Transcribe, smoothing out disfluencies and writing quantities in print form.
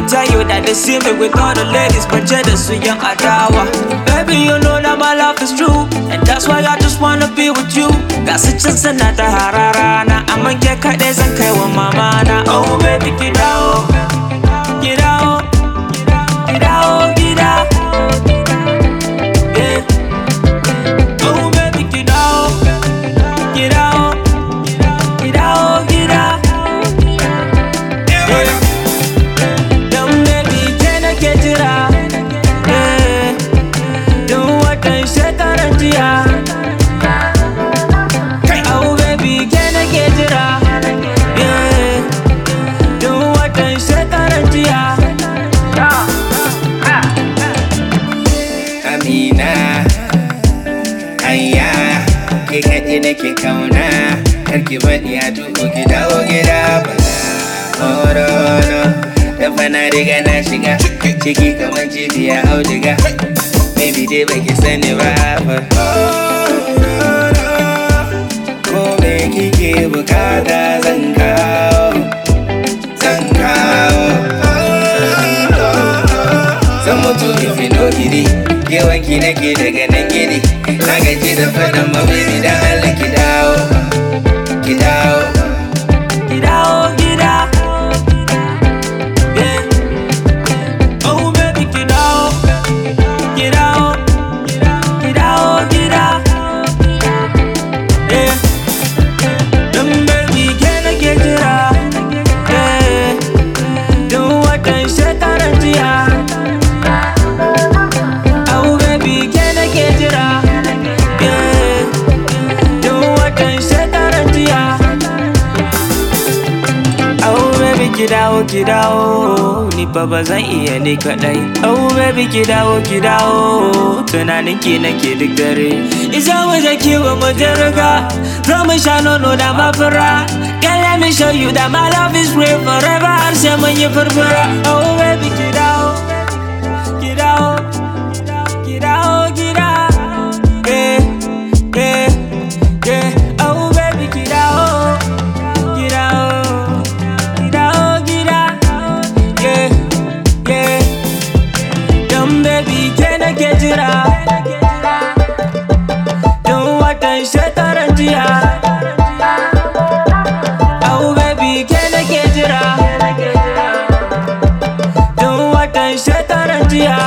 tell you that they see me with all the ladies, but jealous with young adawa. Baby, you know that my love is true, and that's why I just wanna be with you. That's a chance not a hararana. I'ma get cut as a kai with mama. Oh baby, get out, get out, get out, get out. Yeah. Oh baby, get out, get out, get out, get out. Yeah. Don't baby, can I get it out? Yeah. Do what they say, Tarantia. Oh baby, can I get it out? Yeah. Do what they say, Tarantia. Amina, ayya, ke kaɗai nake kauna. Karki bari a tuko ki dawo gida bala. Oh no no, da fa na riga na shiga ciki kamar cibiya auduga. Baby dai baki sani ba fa. Ko me kike bukata zan kawo, zan kawo. Zan mutu if no gidi, yawanki nake daga nan gidi. Na gaji da faɗan ma baby dan Allah ki dawo, ki dawo. Get out, get out. Yeah. Oh baby, get out, get out, get out, get out. Yeah. Baby, can I get it out? Yeah. Do what they say, Tarantia. Oh baby, can I get it out? Yeah. Do what they say, Tarantia. Oh baby, ki dawo, ni fa ba zan iya ni kadai. Oh baby, ki dawo, tunanin ki nake duk dare. Isa waje kiwo mu jirga, zo mu sha nono da mafura. Girl, let me show you that my love is real forever. Har sai mun yi furfura. Oh baby, ki dawo, yeah, yeah, yeah. Oh baby, ki dawo, yeah, yeah. Dumb baby, can I get it out? Do what I say, Tarantia. Oh baby, can I get it out? Do what I say, Tarantia.